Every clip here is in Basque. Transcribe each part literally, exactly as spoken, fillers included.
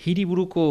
Hiriburuko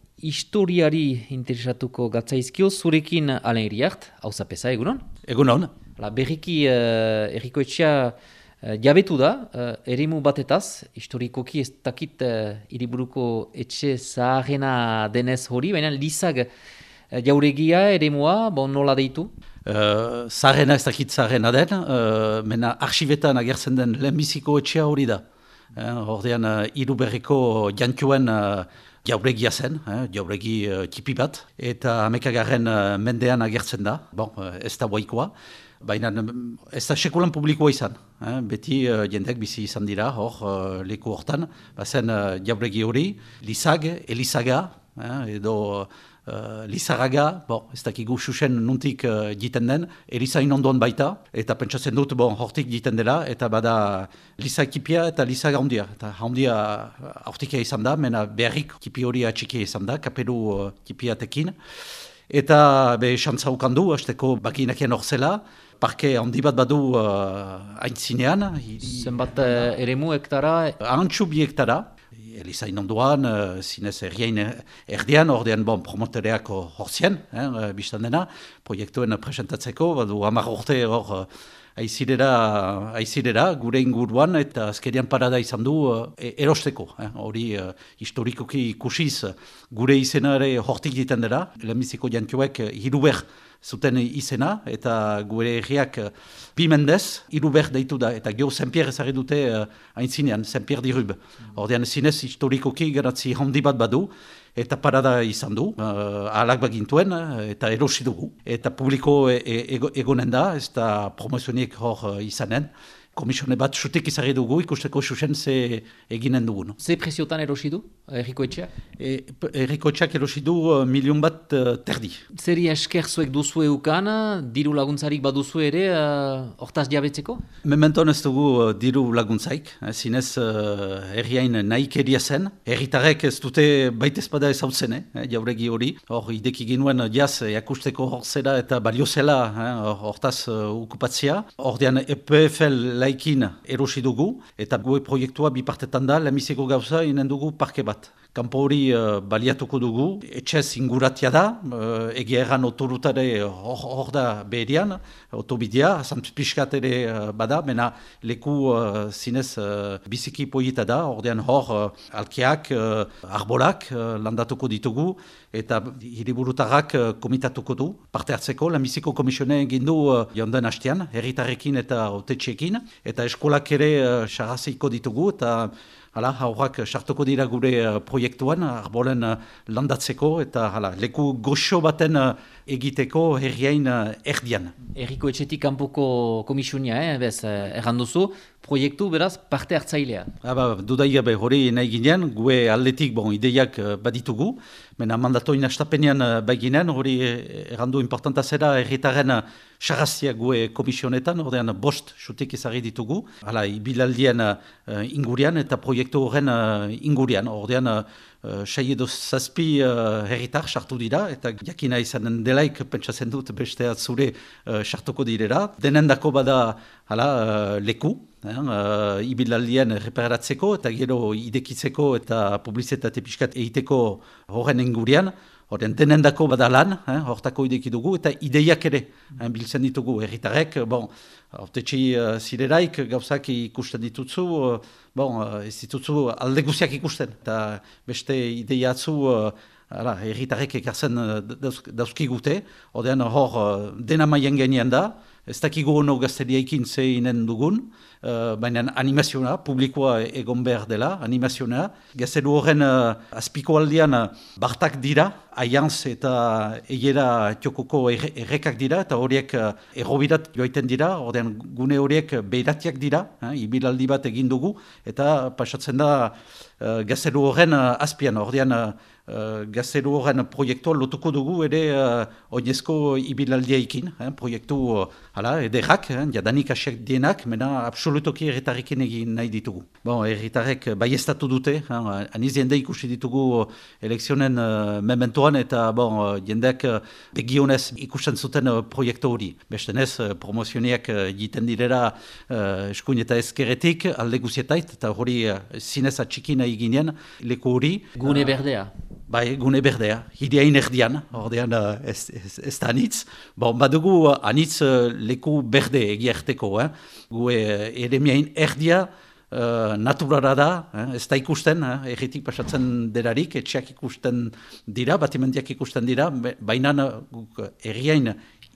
historiari interesatuko gatzaizkio, zurekin Alain Iriart, hau zapesa, egunon? Egunon. La, berriki uh, errikoetxea uh, jabetu da, uh, eremu batetaz, historikoki ez dakit uh, hiriburuko etxe zaharrena denez hori, baina lizag uh, jauregia, eremua, bon, nola deitu? Uh, zaharrena ez dakit zaharrena den, uh, mena arxivetan agertzen den lehenbiziko etxea hori da. Uh, Ordean, uh, hiruberriko jantuen uh, jauregia zen, eh, jauregi uh, tipi bat, eta hamekagarren uh, mendean agertzen da, bon, uh, ez da boikoa, baina ez da sekulan publikoa izan. Eh, beti uh, jendek bizi izan dira, hor, uh, leku hortan, bazen uh, jauregi hori, Lizag, Elizaga, eh, edo uh, Lizaraga, bon, ez dakigu xuxen nuntik uh, jiten den, Elizain ondoan baita, eta pentsatzen dut, bon, hortik jiten dela, eta bada Lizag tipia eta Lizag handia. Eta handia aurtikia izan da, mena beharrik tipi hori atxikia izan da, kapelu uh, tipiatekin. Eta be xantza ukandu, hasteko bakinakien hor zela, parke handi bat badu uh, aintzinean. Zenbat uh, eremu hektara? Ahantxu bi hektara. Elizain ondoan, uh, zinez errien erdian, ordean bon, promotoreak hor zien, eh, biztan dena, proiektuen presentatzeko, badu hamar urte hor uh, aizirera, aizirera, gure inguruan, eta azkerian parada izan du uh, erosteko. Eh, hori uh, historikoki ikusiz gure izena ere hortik egiten dela, lehenbiziko jantioek uh, hiruber zuten izena, eta gure herriak uh, bi mendez, hiruber deitu da, eta geho Saint-Pierre ezarri dute uh, aintzinean, Saint-Pierre dirub. Ordean zinez historikoki garatzi handi bat badu, eta parada izan du, uh, ahalak bagintuen, eta erosi dugu. Eta publiko e e egonen da, ez da promozionik hor uh, izanen. Komisione bat sutik izarri dugu, ikusteko susen ze eginen dugun. Ze preziotan erosi du, errikoetxea? E, errikoetxeak erosi du uh, milion bat uh, terdi. Zeri esker zuek duzu eukan, diru laguntzarik baduzu ere, uh, hortaz jabetzeko? Mementon ez dugu uh, diru laguntzaik, eh, zinez uh, herriain nahikeria zen. Herritarek ez dute baitezpada ez hau zen, eh, jauregi hori. Hor, ideki ginuen jaz, jakusteko hor zera eta balio zela, eh, hortaz uh, okupatzia. Ordean E P F L laikin erosi dugu, eta goe proiektua bipartetan da, lehenbiziko gauza inen dugu parke bat. Kampo hori uh, baliatuko dugu, etxez inguratia da, uh, egia erran otorutare hor, hor da beherian, otobidea, zantpiskat ere uh, bada, mena leku uh, zinez uh, biziki poieta da, ordean hor uh, alkeak, uh, arbolak uh, landatuko ditugu, eta hiriburutarrak uh, komitatuko du, parte hartzeko, lehenbiziko komisione egin du uh, jonden hastean, herritarrekin eta otetxeekin, eta eskolak ere uh, sarrazeiko ditugu, eta hala, haurrak sartuko dira gure uh, proiektuan, arbolen uh, landatzeko, eta hala, leku goxo baten uh, egiteko herriain uh, erdian. Erriko etxetik kanpoko komisionia, eh, bez, eh, erranduzu, proiektu beraz parte hartzailea. Aba, dudai gabe hori nahi ginen, gue aldetik bon, ideiak uh, baditugu, mena mandatoin astapenean uh, baginen, hori errandu importanta zera herritaren uh, sarrazia gue komisionetan, ordean bost xutik ezarri ditugu, hala, ibilaldian uh, ingurian eta proiektu horren uh, ingurian, ordean uh, sei edo zazpi uh, herritar sartu dira, eta jakina izanen delaik pentsatzen dut beste atzure uh, sartuko direra. Denendako bada hala, uh, leku, eh, uh, ibilaldian reparatzeko, eta gero idekitzeko eta publizitate pixkat egiteko horren ingurian. Horren, denendako bada lan, eh, hortako ideki dugu, eta ideiak ere eh, biltzen ditugu herritarek. Bon, hortetxi uh, zireraik gauzak ikusten ditutzu, uh, bon, uh, ez ditutzu alde guziak ikusten. Eta beste ideiatzu uh, herritarek ekartzen uh, dauzkigute, horren hor uh, dena maien genian da, ez dakigu ono gazteriaikin zeinen dugun, uh, baina animazioa, publikoa egon behar dela, animazioa. Gazteru horren uh, azpiko aldean uh, bartak dira, aianz eta egera txokoko errekak dira, eta horiek uh, errobirat joaiten dira, ordean gune horiek beiratiak dira, eh, ibilaldi bat egin dugu, eta pasatzen da uh, gazteru horren uh, azpian, ordean uh, Uh, gazteru horren proiektua lotuko dugu ere uh, oinezko ibilaldiaikin, eh, proiektu uh, hala, ederrak, eh, jadanik asiak dienak, mena absolutoki erritarrekin egin nahi ditugu. Bon, erritarrek baiestatu dute, eh, aniz jende ikusi ditugu elekzionen uh, mementoan, eta bon, jendeak uh, begionez ikusten zuten uh, proiektu hori. Bestenez, uh, promozioniak uh, egiten direra uh, eskuin eta ezkeretik, alde guzietait, eta hori uh, zinez atxiki nahi ginen, leku hori. Gune berdea. Bai, gune berdea, hideain erdian, ordean uh, ez, ez, ez da anitz. Bon, badugu uh, anitz uh, leku berde egiarteko, eh? Gu uh, ere miain erdia uh, naturara da, eh? Ez da ikusten, eh? Erritik pasatzen derarik, etxeak ikusten dira, batimendiak ikusten dira, baina guk uh, erriain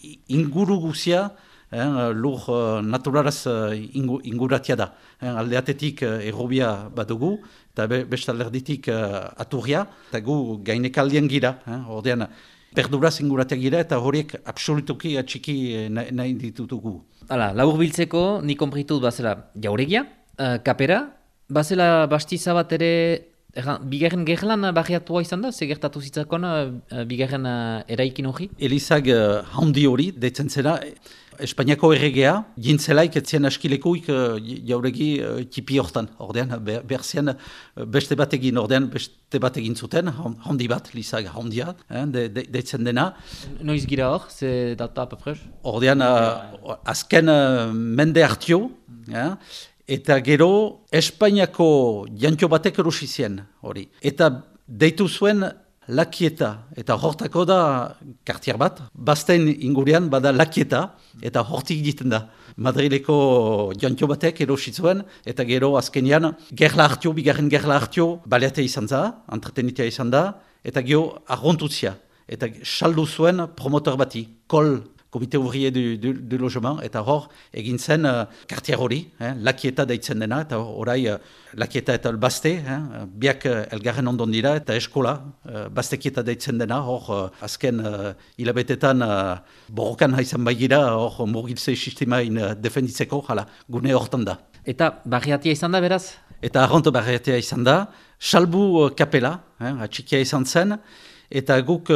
inguru guzia, Eh, lur uh, naturaraz uh, ingu, inguratia da. Eh, aldeatetik uh, errobia badugu, eta be, beste alderditik uh, aturria, eta gu gainekaldien gira. Eh, ordean, perduraz inguratia gira, eta horiek absolutuki atxiki nahi, nahi ditutugu. Hala, labur biltzeko, ni konpritut bazela jauregia, uh, kapera, bazela bastiza bat ere, erran, bigarren gerlan barriatua izan da, ze gertatu zitzakon uh, bigarren uh, eraikin hori? Elizag uh, handi hori, deitzen zera, Espainiako erregea, jintzelaik etzien askilekuik uh, jauregi uh, tipi hortan, ordean, behar zien uh, beste bat egin, ordean beste bat egin zuten, handi bat, lizag handia, eh, de, de, deitzen dena. Noiz gira hor, ze data apapres? Ordean, uh, azken uh, mende hartio, eh, eta gero Espainiako jantio batek erosi zien hori. Eta deitu zuen Lakieta, eta hortako da kartier bat, bazten ingurian bada Lakieta, eta hortik egiten da. Madrileko jantio batek erosi zuen, eta gero azkenian gerla hartio, bigarren gerla hartio, baleate izan da, entretenitea izan da, eta gero arrontutzia, eta saldu zuen promotor bati, kol, Komite ouvrier du, du, du logement, eta hor egin zen uh, kartier hori, eh, Lakieta deitzen dena, eta orai uh, Lakieta eta Elbaste, eh, biak uh, elgarren ondon dira, eta eskola, uh, Bastekieta deitzen dena, hor uh, azken uh, hilabetetan uh, borrokan haizan baigira, hor murgiltze sistemain uh, defenditzeko, jala, gune hortan da. Eta barriatia izan da, beraz? Eta arront barriatia izan da, salbu uh, kapela, eh, atxikia izan zen, eta guk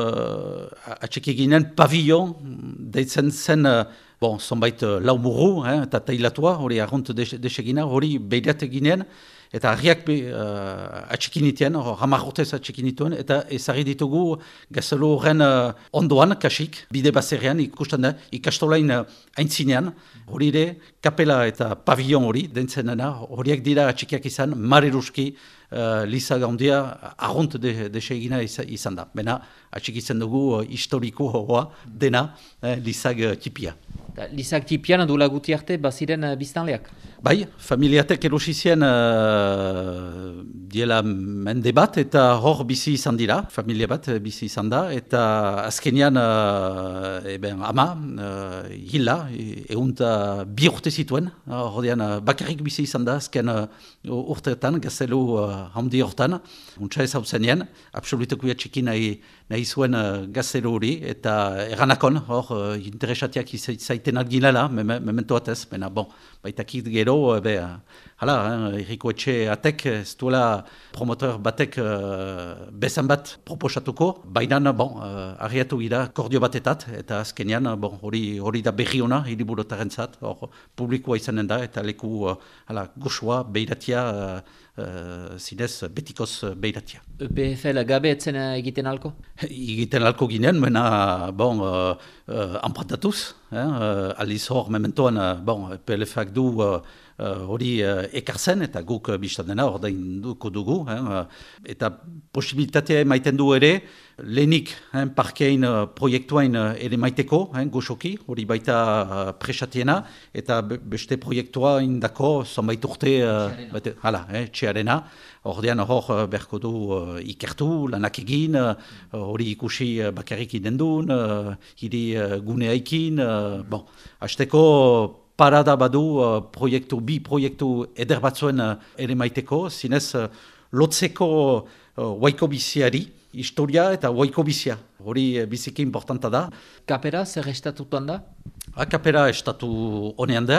uh, atxiki ginen pavillon deitzen zen, uh, bon, zonbait uh, laumuru, eh, eta tailatua, hori arrunt desegina, hori behirat ginen, eta harriak uh, atxiki nituen, hamarrotez atxiki nituen, eta ezarri ditugu gazelo horren uh, ondoan, kasik, bide bazerrean, ikusten da, ikastolain uh, aintzinean, hori ere, kapela eta pavillon hori, deitzen dena, horiak dira atxikiak izan, mareruski, Uh, Liza gaundia arrunt desegina de izan da. Bena, atxikitzen dugu uh, historiko hoa dena eh, Lizag uh, tipia. Lizag tipian duela guti arte baziren uh, biztanleak? Bai, familiatek erosizien uh, diela mende bat eta hor bizi izan dira, familia bat bizi izan da, eta azkenian uh, eben, ama uh, hila, egunta bi urte zituen, horrean uh, bakarrik bizi izan da, azken uh, urteetan, gazelu uh, handi hortan, untsa ez hau zenien, absoluteko txiki nahi, nahi zuen uh, gazelu hori, eta erranakon, hor, uh, interesatiak izaiten alginela, memento batez, mena, bon, baitakit gero, be, hala, Erriko Etxe atek, ez duela promotor batek uh, bezan bat proposatuko, baina, bon, uh, arriatu gira kordio batetat, eta azkenean, bon, hori, hori da berri ona, hiriburotaren zat, hor, publikoa izanen da, eta leku, uh, hala, goxoa, beiratia, uh, uh, zinez, betikoz beiratia. E P F L gabe etzen egiten alko? Egiten alko ginen, mena, bon, uh, uh, anpratatuz, eh, uh, aliz hor, mementoan, uh, bon, E P L F-ak du, uh, hori uh, uh, ekartzen, eta guk uh, biztan dena, hor da induko dugu, eh, uh, eta posibilitatea maiten du ere, lehenik eh, parkein uh, proiektuain uh, ere maiteko, eh, goxoki, hori baita uh, presatiena, eta be beste proiektua indako, zonbait urte, uh, bate, hala, eh, txearena, ordean hor uh, berko du uh, ikertu, lanak egin, hori uh, ikusi uh, bakarrik idendun, uh, hiri uh, guneaikin, uh, bon, hasteko parada badu uh, proiektu, bi proiektu eder batzuen uh, ere maiteko, zinez uh, lotzeko uh, waiko biziari, historia eta waiko bizia. Hori uh, biziki importanta da. Kapera zer estatutuan da? Ha, kapera estatu honean da,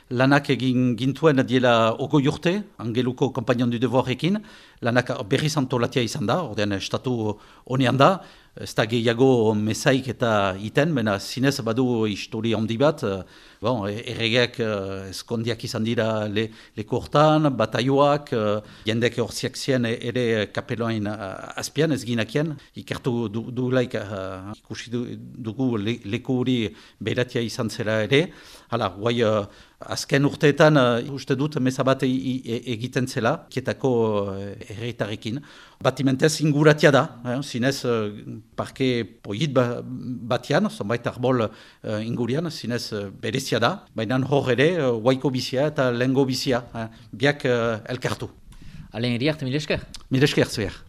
lanak egin gintuen diela ogoi urte, Angeluko Kompainon du Devoirekin, lanak berriz antolatia izan da, ordean estatu honean da, ez da gehiago mesaik eta iten, mena zinez badu histori handi bat, bon, erregeak eskondiak izan dira le, leku hortan, bataioak, jendek horziak zien ere kapeloain azpian, ez ginakien, ikertu du, du laik uh, ikusi du, dugu le, leku hori beratia izan zera ere, hala, guai, uh, azken urteetan, uh, uste dut, meza bat e, e, egiten zela, kietako uh, erreitarekin. Batimentez inguratia da, eh, zinez uh, parke poit ba, batian, zonbait arbol uh, ingurian, zinez uh, berezia da, baina hor ere, uh, guaiko bizia eta lengo bizia, eh, biak uh, elkartu. Alen eriart, mil esker? Mil esker, zuer.